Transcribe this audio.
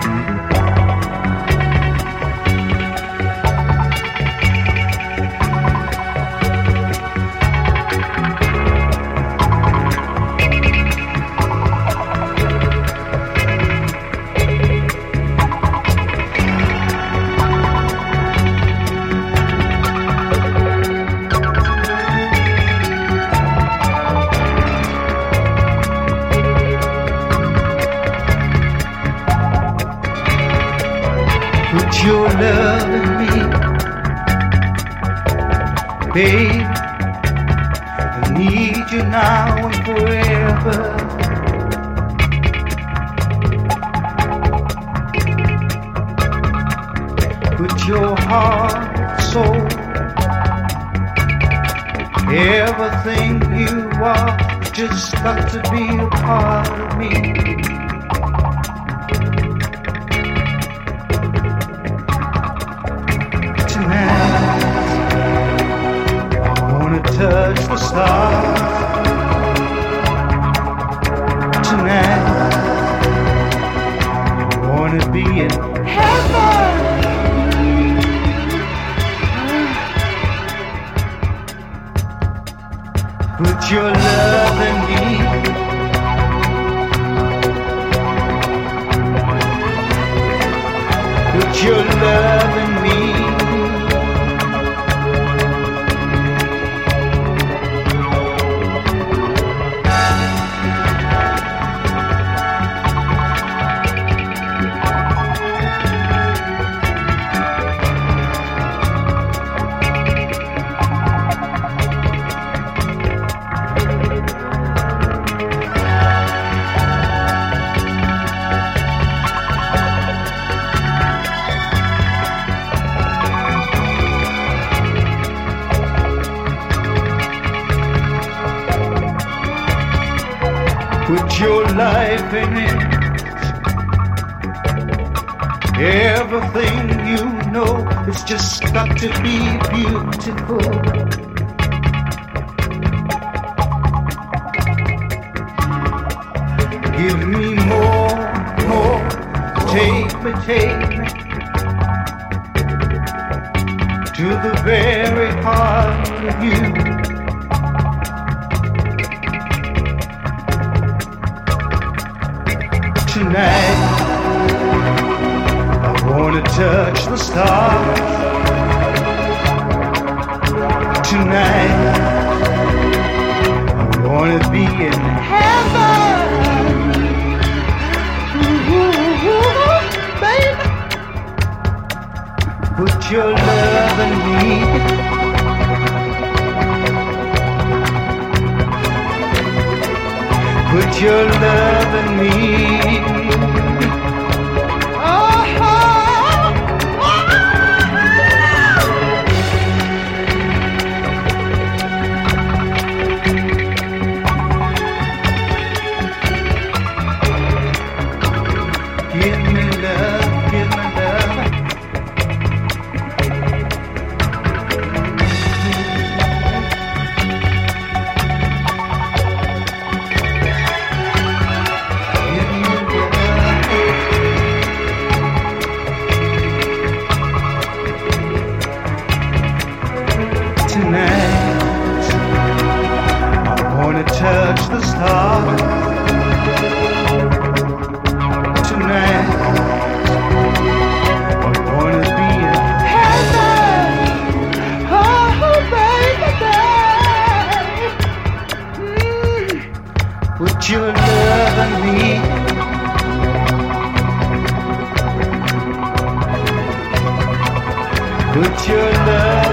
Your love in me, babe. I need you now and forever. Put your heart, soul, everything you are, just got to be a part of me. Touch the stars tonight. I wanna be in heaven. Put your love in me. Put your love in me. Put your life in it. Everything you know, it's just got to be beautiful. Give me more, take me to the very heart of you. Tonight, I wanna touch the stars. Tonight, I wanna be in heaven. Ooh, baby, put your love in me. Put your love in me. Give me love, give me love. Tonight, I wanna touch the stars. Tonight, I wanna be in heaven. Oh, baby, put your love in me. Put your love